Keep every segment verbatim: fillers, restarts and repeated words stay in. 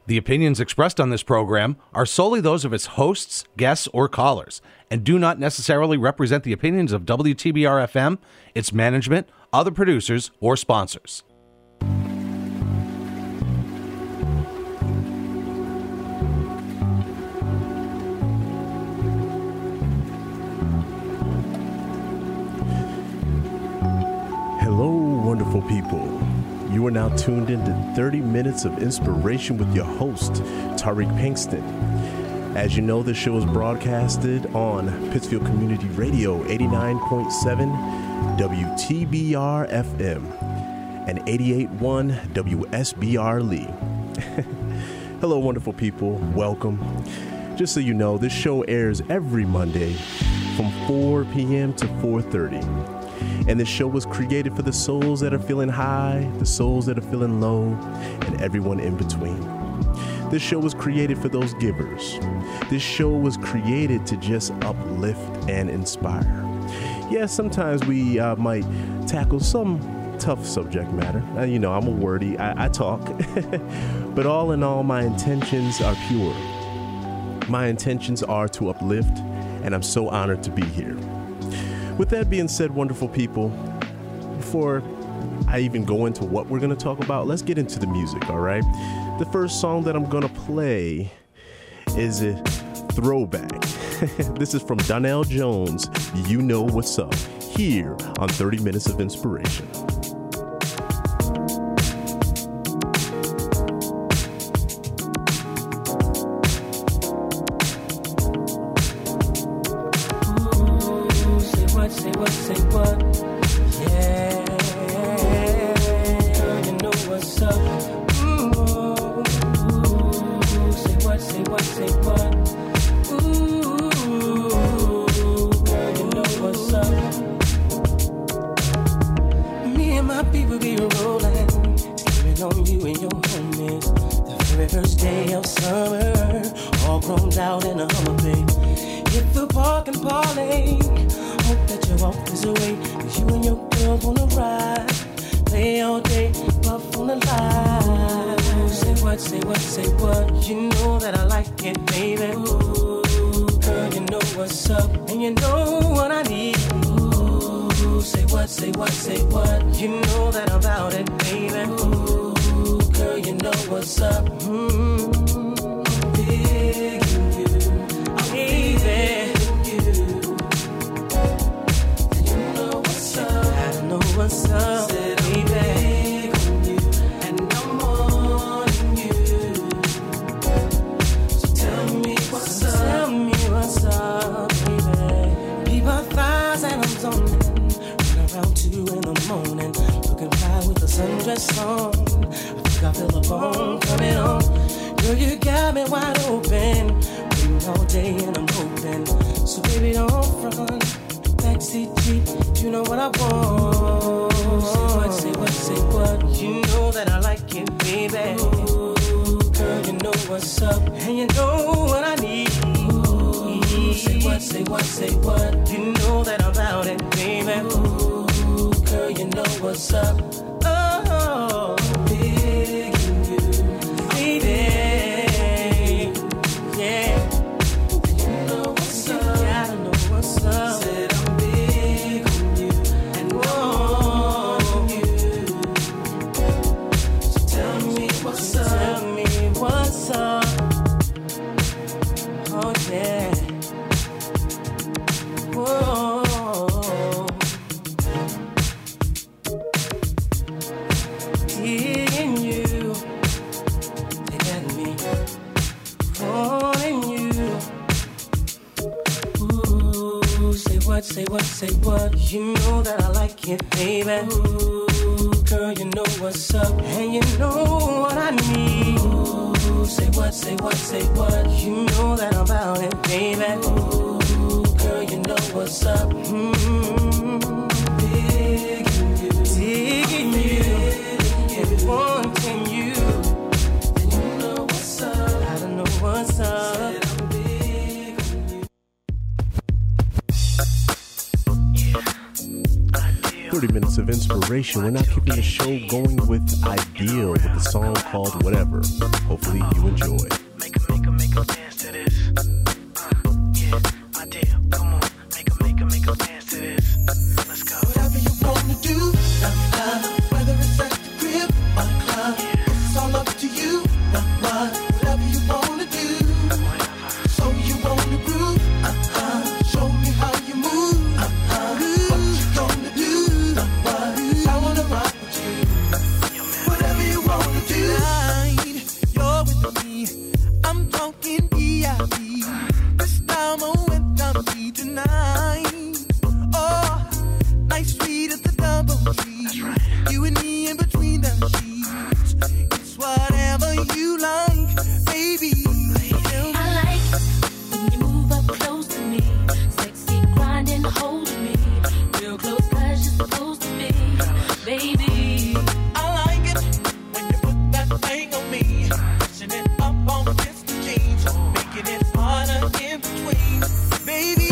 The opinions expressed on this program are solely those of its hosts, guests, or callers, and do not necessarily represent the opinions of W T B R F M, its management, other producers, or sponsors. Hello, wonderful people. You are now tuned into thirty minutes of inspiration with your host, Tariq Pinkston. As you know, this show is broadcasted on Pittsfield Community Radio, eighty-nine point seven W T B R F M and eighty-eight point one W S B R Lee. Hello, wonderful people. Welcome. Just so you know, this show airs every Monday from four p.m. to four thirty. And this show was created for the souls that are feeling high, the souls that are feeling low, and everyone in between. This show was created for those givers. This show was created to just uplift and inspire. Yeah, sometimes we uh, might tackle some tough subject matter. Uh, you know, I'm a wordy, I, I talk. But all in all, my intentions are pure. My intentions are to uplift, and I'm so honored to be here. With that being said, wonderful people, before I even go into what we're going to talk about, let's get into the music, all right? The first song that I'm going to play is a throwback. This is from Donell Jones, You Know What's Up, here on thirty minutes of Inspiration. minutes of inspiration. We're now keeping the show going with Ideal with a song called Whatever. Hopefully you enjoy. Make 'em, make 'em, make 'em dance to this. Uh, yeah, Ideal, come on. Make 'em, make 'em, make 'em dance to this. Let's go. Whatever you wanna do, uh, uh, whether it's at the crib or the club, Yeah. it's all up to you. Uh, uh, whatever you wanna do, Whatever. so you wanna groove. Uh, uh, show me how you move. Uh, uh, what you gonna do? Uh, uh, I wanna rock with you. Yo, man. Whatever you wanna do. Tonight, you're with me. I'm talking V I P. This time I'm with W tonight. Oh, nice sweet at the double G. That's right. You and me in between the sheets. It's whatever you like, baby. Tell me. I like it when you move up close to me. Sexy grinding, holding me. Real close cause you're supposed to be. Baby, I like it when you put that thing on me. Pushing it up on against the jeans. Making it harder in between. Baby.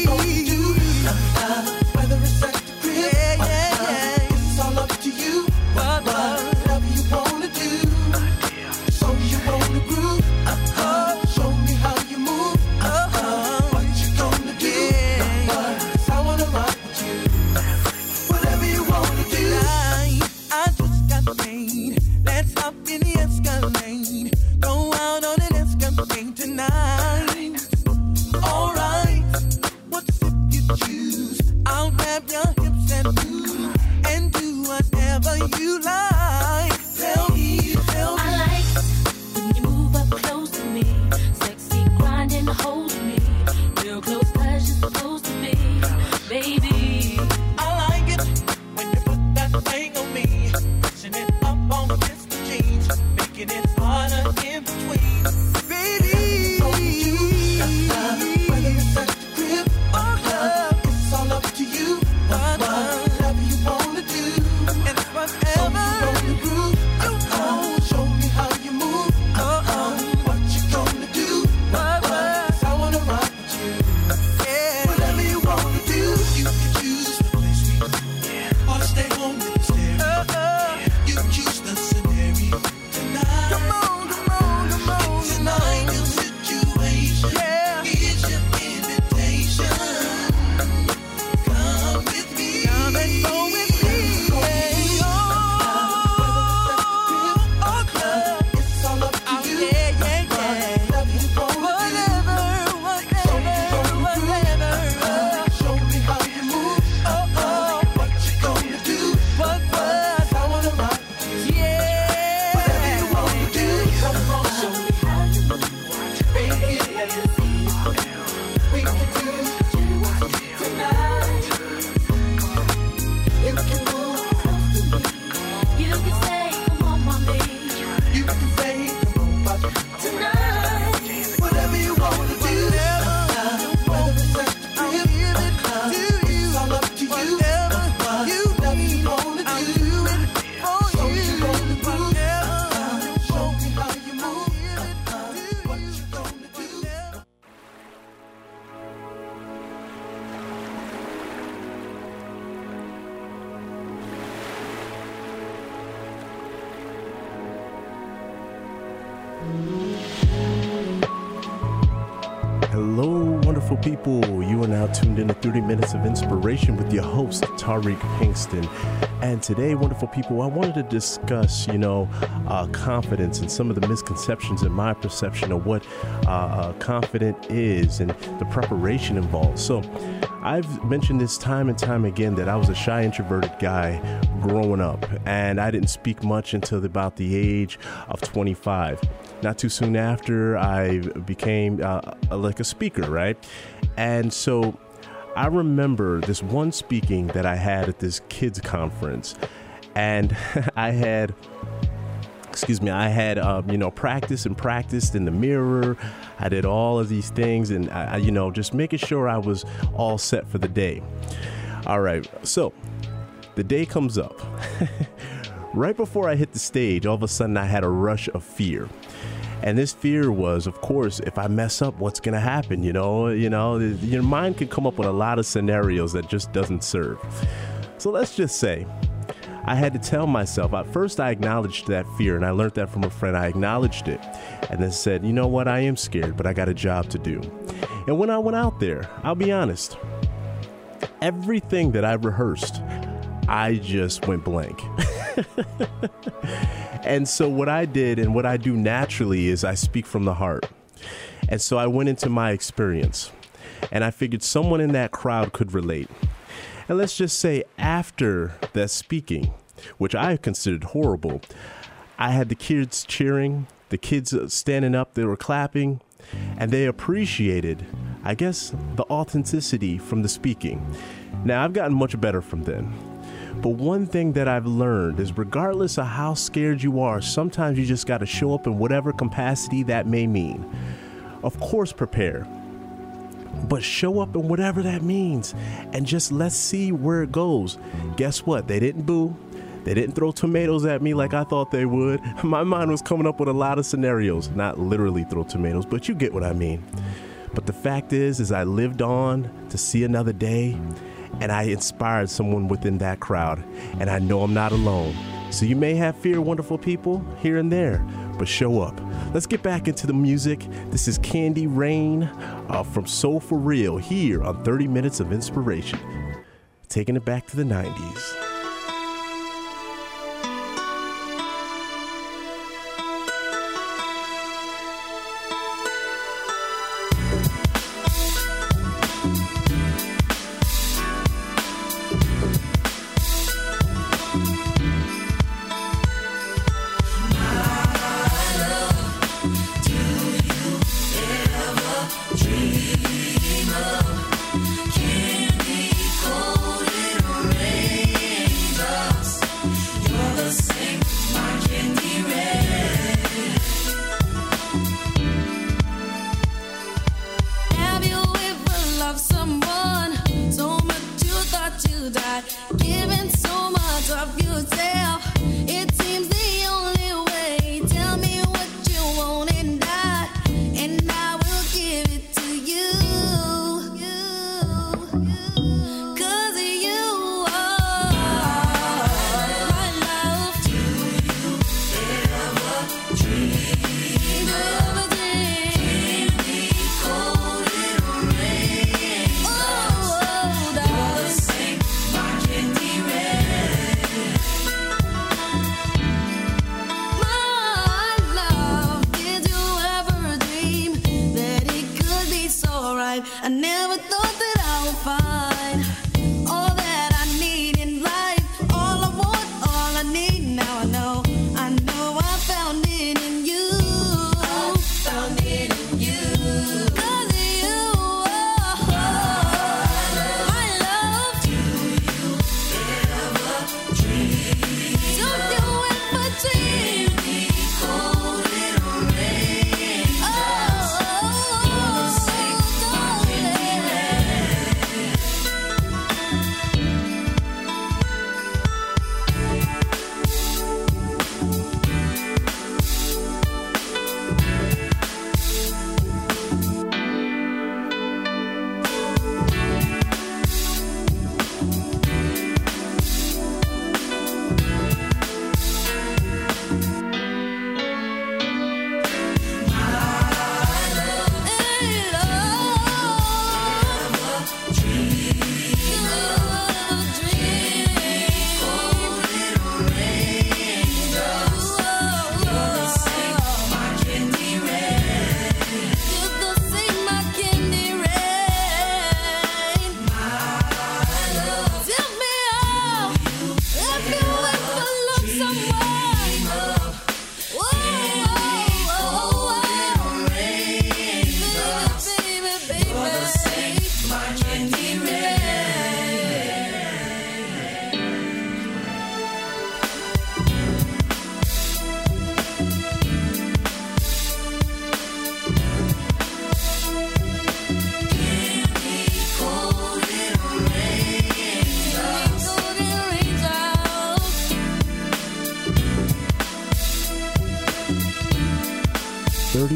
Uh, whether it's at the crib Yeah, or the yeah, club, yeah. it's all up to you. What, what? Whatever you wanna do. Ideal. So you wanna groove? Uh-huh. Show me how you move. Uh-huh. What you gonna do? Yeah. Uh-huh. I wanna rock with you. Whatever you wanna do. Tonight, I just got paid. Let's hop in the Escalade. Go out on an Escalade tonight. Alright, what's if you choose? I'll grab your hips and move and do whatever you like. Tell me, tell me. I like it when you move up close to me. Sexy grinding, holding me. Real close cause you're supposed to be. Baby, I like it when you put that thing on me. Pushing it up on against the jeans. Making it harder in between. Baby. Whether it's at the crib or the club, it's all up to you. Whatever you wanna do. And So you whatever wanna groove? Uh-uh. Show me how you move. Uh-uh. What you gonna do? Uh-uh. I wanna rock with you. yeah. Whatever you wanna do, you can choose the place we go, or stay home in the stereo. Uh-uh. You choose the scenario tonight. Come on, come on, come on Tonight, tonight. your situation Yeah. is your invitation. Come with me. Come and go with me. Yeah. Oh, oh, club. It's all up to Oh, you. yeah, yeah, yeah. Whatever you wanna do. Whatever, whatever, whatever. Show me how you move. Oh, oh, What you gonna do? what, what? I wanna rock with you. Yeah. Whatever you wanna do. Come on, show me how you move. Baby, we can do tonight. You can move close to me. you can say, come on, mommy. You can say, come on, baby. Tonight, Whatever you wanna do. Whether it's at the I'll crib give or it club, to it's you. all up to you. Whatever you Whatever need, you wanna I'll do. do it for So you. you wanna groove? Whatever Show me how you I'll move. give it to What you. you gonna do? Whatever. Hello, wonderful people. You are now tuned in to thirty minutes of inspiration with your host, Tariq Pinkston. And today, wonderful people, I wanted to discuss, you know, uh, confidence and some of the misconceptions in my perception of what uh, uh, confident is and the preparation involved. So I've mentioned this time and time again that I was a shy, introverted guy growing up, and I didn't speak much until about the age of twenty-five. Not too soon after, I became uh, like a speaker, right? And so I remember this one speaking that I had at this kids conference, and I had, excuse me, I had, um, you know, practiced and practiced in the mirror. I did all of these things, and I, you know, just making sure I was all set for the day. All right, so the day comes up. Right before I hit the stage, all of a sudden I had a rush of fear. And this fear was, of course, if I mess up, what's going to happen? You know, you know, your mind can come up with a lot of scenarios that just doesn't serve. So let's just say I had to tell myself, at first I acknowledged that fear, and I learned that from a friend. I acknowledged it and then said, you know what, I am scared, but I got a job to do. And when I went out there, I'll be honest, everything that I rehearsed, I just went blank. And so what I did and what I do naturally is I speak from the heart. And so I went into my experience and I figured someone in that crowd could relate. And let's just say after that speaking, which I considered horrible, I had the kids cheering, the kids standing up, they were clapping, and they appreciated, I guess, the authenticity from the speaking. Now, I've gotten much better from then. But one thing that I've learned is regardless of how scared you are, sometimes you just got to show up in whatever capacity that may mean. Of course, prepare, but show up in whatever that means and just let's see where it goes. Guess what? They didn't boo. They didn't throw tomatoes at me like I thought they would. My mind was coming up with a lot of scenarios, not literally throw tomatoes, but you get what I mean. But the fact is, is I lived on to see another day, and I inspired someone within that crowd, and I know I'm not alone. So you may have fear, wonderful people, here and there, but show up. Let's get back into the music. This is Candy Rain uh, from Soul For Real here on thirty minutes of Inspiration. Taking it back to the nineties. Oh,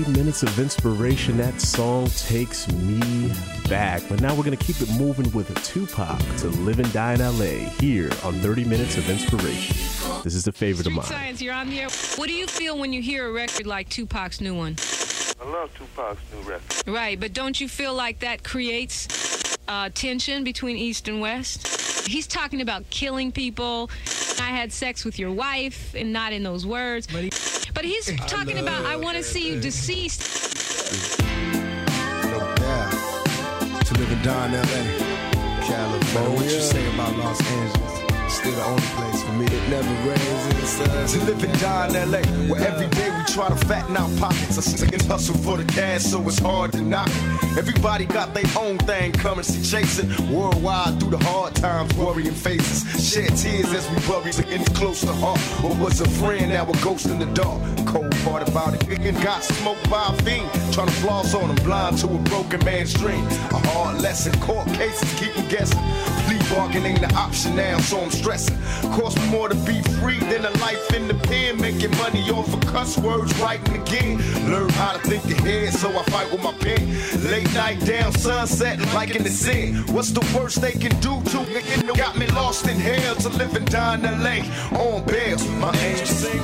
minutes of inspiration. That song takes me back. But now we're going to keep it moving with a Tupac to Live and Die in L A here on thirty minutes of inspiration. This is a favorite of Street mine. Science, you're on the air. What do you feel when you hear a record like Tupac's new one? I love Tupac's new record. Right, but don't you feel like that creates uh, tension between East and West? He's talking about killing people. I had sex with your wife, and not in those words. But, he, but he's talking about, I want to see you deceased. No doubt. To live and die in L A, California. What you say about Los Angeles? Still the only place for me. It never rains in the sun. To live and die in L A, where every day we try to fatten our pockets. I sing and hustle for the cash, so it's hard to knock it. Everybody got their own thing, currency chasing. Worldwide through the hard times, worrying faces. Shed tears as we bury, getting close to heart. What was a friend, now a ghost in the dark. Cold part about it, it got smoked by a fiend. Trying to floss on them, blind to a broken man's dream. A hard lesson, court cases keep them guessing. Plea bargain ain't the option now, so I'm stressing. Cost me more to be free than a life in the pen. Making money off of cuss words, writing again. Learn how to think ahead, so I fight with my pen. Late night down, sunset, like in the sin. What's the worst they can do to me? Got me lost in hell to live and die in L A. On bail, my angel sing.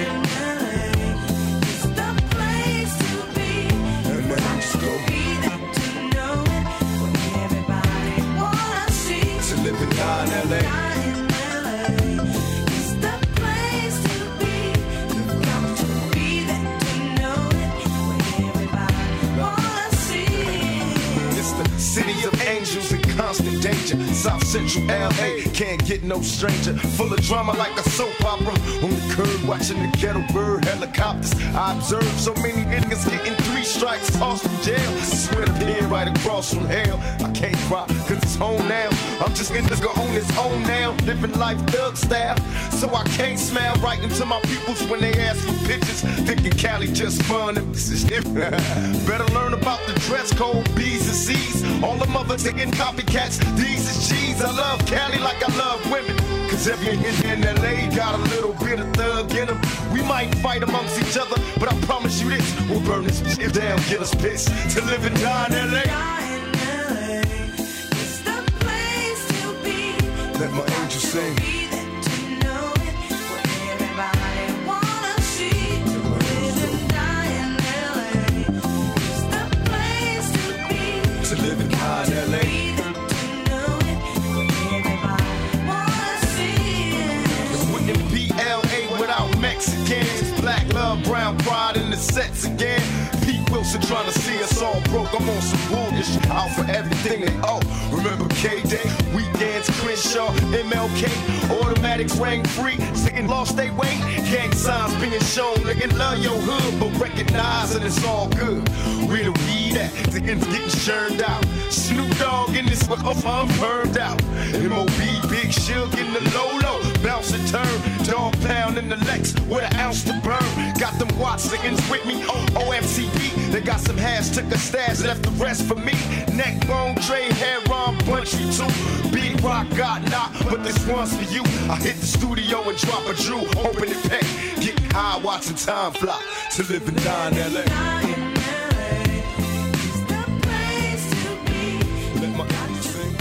To live and die in L A. City of angels in constant danger. South Central L A, can't get no stranger. Full of drama like a soap opera. On the curb watching the ghetto bird helicopters. I observe so many niggas getting three strikes, tossed from jail. Swear to be right across from hell. I can't cry cause it's home now. I'm just in this go on his own now. Living life thug style. So I can't smile right into my peoples when they ask for pictures. Thinking Cali just fun and this is different. Better learn about the dress code, B's and C's. All the mothers taking copycats, these is G's. I love Cali like I love women. Cause every in L A got a little bit of thug in them. We might fight amongst each other, but I promise you this, we'll burn this shit down, get us pissed. To live and die in L A. Let my angel sing. To live and die in L A. It wouldn't be L A without Mexicans. Black love, brown pride in the sets again. Pete Wilson trying to see us all broke. I'm on some bullshit, out for everything they owe. Remember K-Day, weekends, Crenshaw, M L K, automatics rang free, sitting lost they way. Gang signs being shown, nigga love your hood, but recognize that it's all good. Where the weed at, the ends getting churned out. Snoop Dogg in this, oh, I'm burned out. M O B, Big Shug in the low-low, bounce and turn. Dog pound in the Lex with an ounce to burn. Got them watch niggas with me, O M C B. They got some hash, took a stash, left the rest for me. Neck bone, trade, hair on, punch you too. Big rock got knocked, but this one's for you. I hit the studio and drop a Drew, open it pack. Get high, watching time fly. To live and die in L A. Let my angel sing.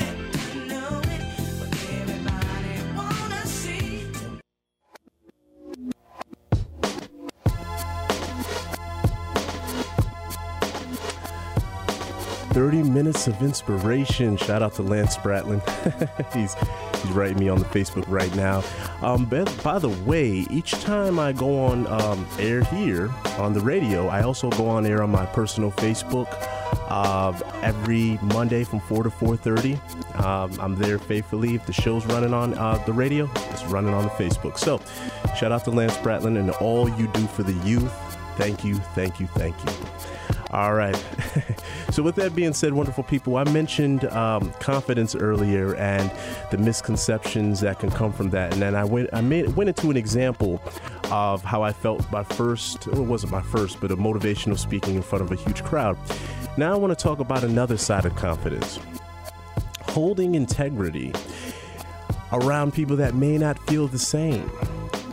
thirty minutes of inspiration. Shout out to Lance Spratlin. he's he's writing me on the Facebook right now. Um, by, by the way, each time I go on um, air here on the radio, I also go on air on my personal Facebook uh, every Monday from four to four thirty. Um, I'm there faithfully. If the show's running on uh, the radio, it's running on the Facebook. So shout out to Lance Spratlin and all you do for the youth. Thank you, thank you, thank you. All right. So with that being said, wonderful people, I mentioned um, confidence earlier and the misconceptions that can come from that. And then I went I made, went into an example of how I felt my first, well, it wasn't my first, but a motivational speaking in front of a huge crowd. Now I want to talk about another side of confidence. Holding integrity around people that may not feel the same.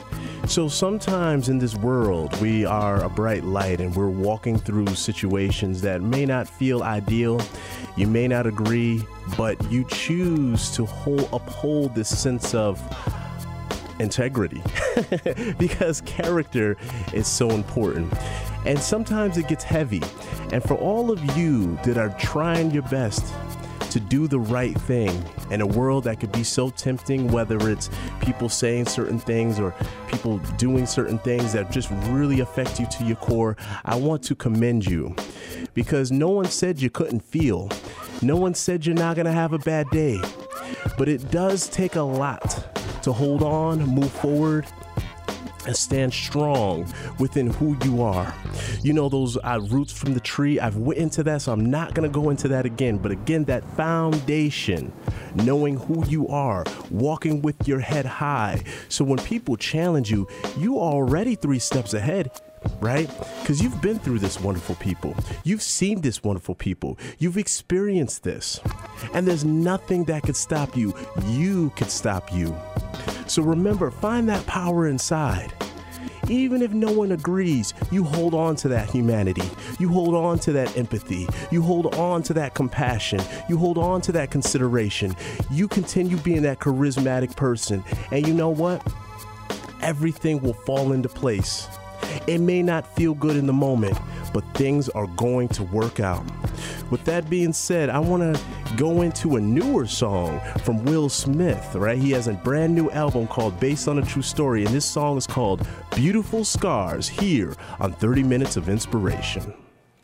So sometimes in this world, we are a bright light and we're walking through situations that may not feel ideal. You may not agree, but you choose to hold, uphold this sense of integrity because character is so important. And sometimes it gets heavy. And for all of you that are trying your best to do the right thing in a world that could be so tempting, whether it's people saying certain things or people doing certain things that just really affect you to your core, I want to commend you, because no one said you couldn't feel. No one said you're not going to have a bad day. But it does take a lot to hold on, move forward, and stand strong within who you are. You know, those uh, roots from the tree, I've went into that, so I'm not going to go into that again. But again, that foundation, knowing who you are, walking with your head high. So when people challenge you, you are already three steps ahead, right? Because you've been through this, wonderful people. You've seen this, wonderful people. You've experienced this. And there's nothing that could stop you. You could stop you. So remember, find that power inside. Even if no one agrees, you hold on to that humanity. You hold on to that empathy. You hold on to that compassion. You hold on to that consideration. You continue being that charismatic person. And you know what? Everything will fall into place. It may not feel good in the moment, but things are going to work out. With that being said, I want to go into a newer song from Will Smith, right? He has a brand new album called Based on a True Story, and this song is called Beautiful Scars, here on thirty minutes of Inspiration.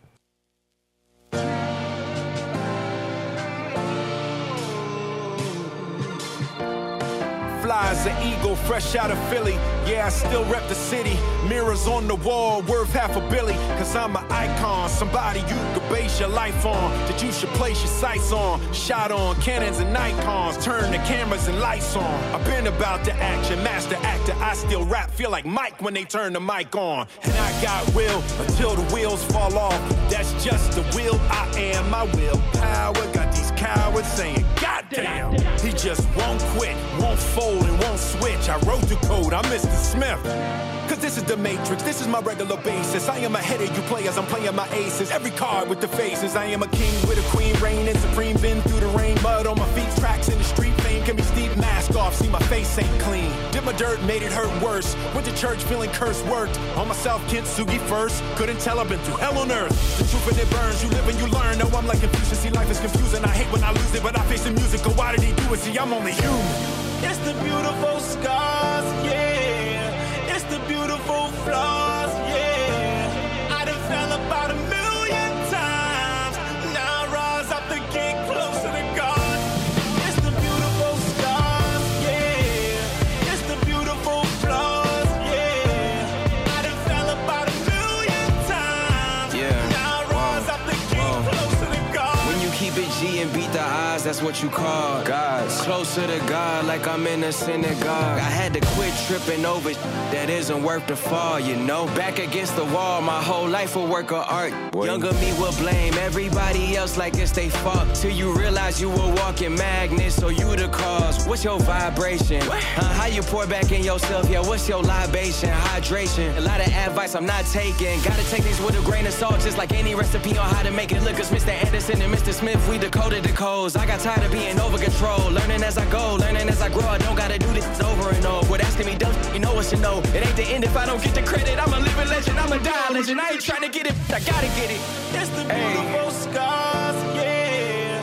Fly as an eagle, fresh out of Philly. Yeah, I still rep the city. Mirrors on the wall, worth half a billy. Cause I'm an icon, somebody you could base your life on, that you should place your sights on. Shot on Canons and Nikons, turn the cameras and lights on. I've been about the action, master actor. I still rap, feel like Mike when they turn the mic on. And I got will until the wheels fall off. That's just the will I am, my willpower. Got these cowards saying, goddamn. He just won't quit, won't fold and won't switch. I wrote the code, I'm Mister Smith. Cause this is the matrix, this is my regular basis. I am ahead of you players, I'm playing my aces. Every card with the faces. I am a king with a queen, reigning supreme. Been through the rain, mud on my feet, tracks in the street. Fame can be steep, mask off, see my face ain't clean. Did my dirt, made it hurt worse. Went to church feeling cursed, worked on myself, Kintsugi first. Couldn't tell, I've been through hell on earth. The truth and it burns, you live and you learn. No, I'm like Confucius, see life is confusing. I hate when I lose it, but I face the music. Oh, why did he do it? See, I'm only human. It's the beautiful scars, yeah. It's the beautiful flaws, yeah. I done fell about a million times. Now I rise up to get closer to God. It's the beautiful scars, yeah. It's the beautiful flaws, yeah. I done fell about a million times. Yeah. Now I rise up to get closer to God. When you keep it G and beat the odds, that's what you call God. Closer to God, like I'm in a synagogue. I had to quit tripping over that isn't worth the fall, you know. Back against the wall, my whole life a work of art. Boy. Younger me will blame everybody else like it's they fault, till you realize you a walking magnet, so you the cause. What's your vibration? What? Uh, how you pour back in yourself? Yeah, what's your libation? Hydration. A lot of advice I'm not taking. Gotta take these with a grain of salt, just like any recipe on how to make it. Look, cause Mister Anderson and Mister Smith, we decoded the codes. I got tired of being over control, learning as I go, learning as I grow. I don't gotta do this over and over. Quit asking me dumb, you know what you know. It ain't the end if I don't get the credit. I'm a living legend, I'm a dying legend. I ain't trying to get it, I gotta get it. It's the beautiful hey. Scars, yeah.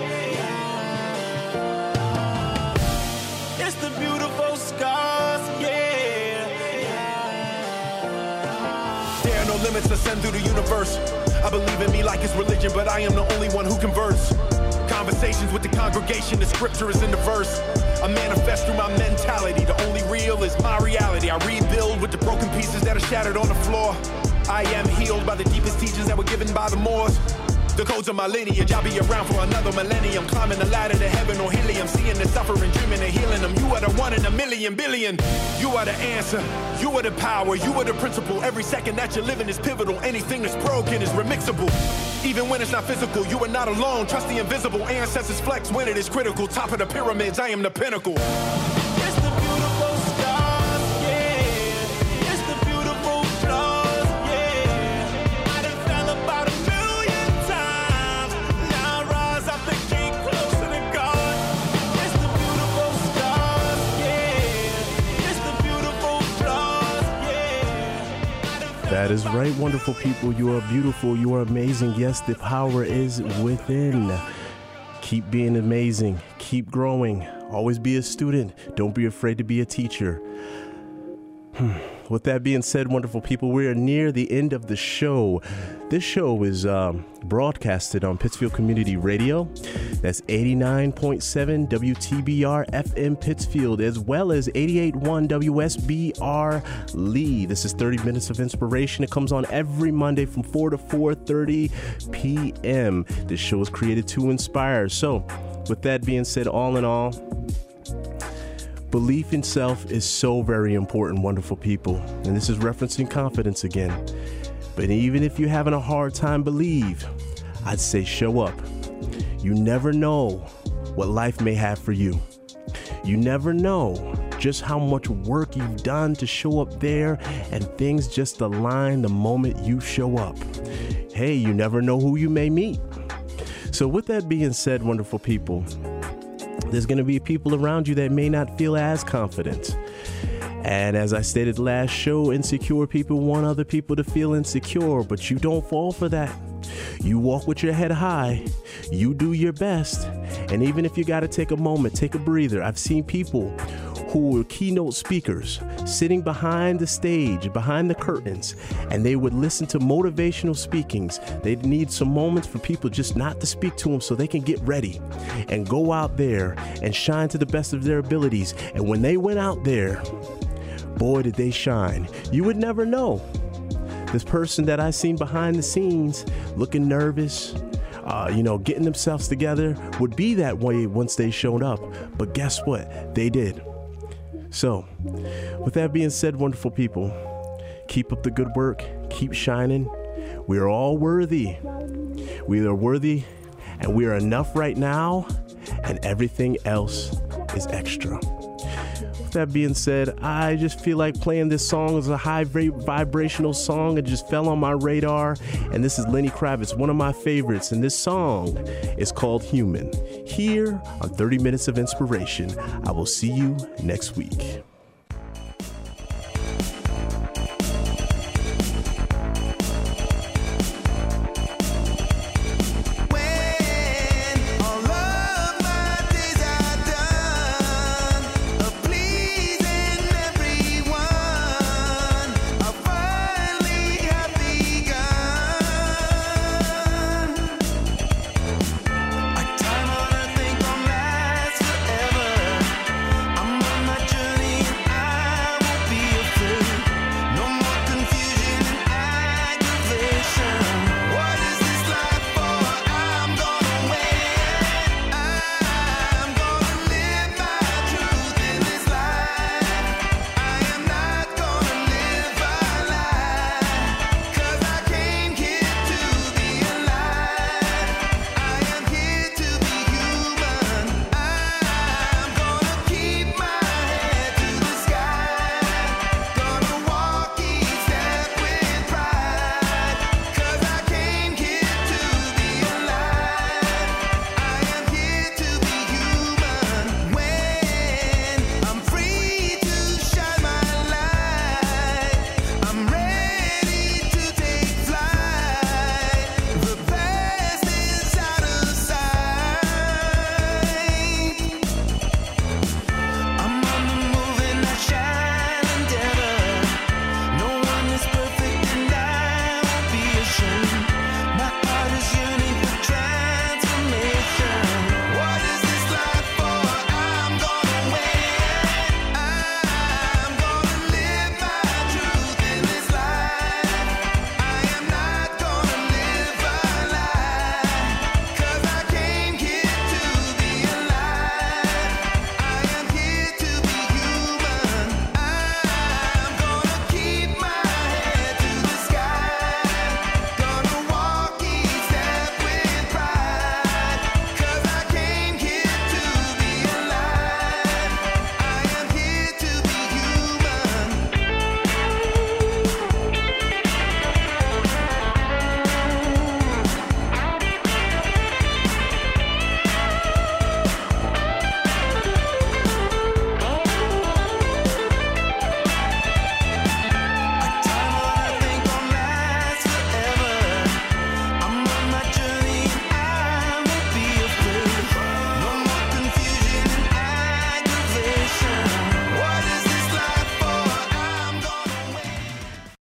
It's the beautiful scars, yeah. There are no limits to send through the universe. I believe in me like it's religion, but I am the only one who converts. Conversations with the congregation, the scripture is in the verse. I manifest through my mentality, the only real is my reality. I rebuild with the broken pieces that are shattered on the floor. I am healed by the deepest teachings that were given by the Moors. The codes of my lineage, I'll be around for another millennium. Climbing the ladder to heaven or helium, seeing the suffering, dreaming of healing them. You are the one in a million billion. You are the answer, you are the power, you are the principle. Every second that you're living is pivotal. Anything that's broken is remixable. Even when it's not physical, you are not alone. Trust the invisible, ancestors flex when it is critical. Top of the pyramids, I am the pinnacle. It's the beautiful scars, yeah. is right, wonderful people. You are beautiful. You are amazing. Yes, the power is within. Keep being amazing. Keep growing. Always be a student. Don't be afraid to be a teacher. With that being said, wonderful people, we are near the end of the show. This show is um, broadcasted on Pittsfield Community Radio. That's eighty-nine point seven W T B R F M Pittsfield, as well as eighty-eight point one W S B R Lee. This is thirty minutes of inspiration. It comes on every Monday from four to four thirty p.m. This show is created to inspire. So, with that being said, all in all, belief in self is so very important, wonderful people. And this is referencing confidence again. But even if you're having a hard time believe, I'd say show up. You never know what life may have for you. You never know just how much work you've done to show up there, and things just align the moment you show up. Hey, you never know who you may meet. So with that being said, wonderful people, there's going to be people around you that may not feel as confident. And as I stated last show, insecure people want other people to feel insecure, but you don't fall for that. You walk with your head high. You do your best. And even if you got to take a moment, take a breather. I've seen people who were keynote speakers sitting behind the stage, behind the curtains, and they would listen to motivational speakings. They'd need some moments for people just not to speak to them so they can get ready and go out there and shine to the best of their abilities. And when they went out there, boy, did they shine. You would never know. This person that I seen behind the scenes looking nervous, uh, you know, getting themselves together would be that way once they showed up. But guess what? They did. So, with that being said, wonderful people, keep up the good work, keep shining. We are all worthy. We are worthy, and we are enough right now, and everything else is extra. With that being said, I just feel like playing this song as a high vibrational song. It just fell on my radar, and this is Lenny Kravitz, one of my favorites, and this song is called Human. Here on thirty minutes of Inspiration. I will see you next week.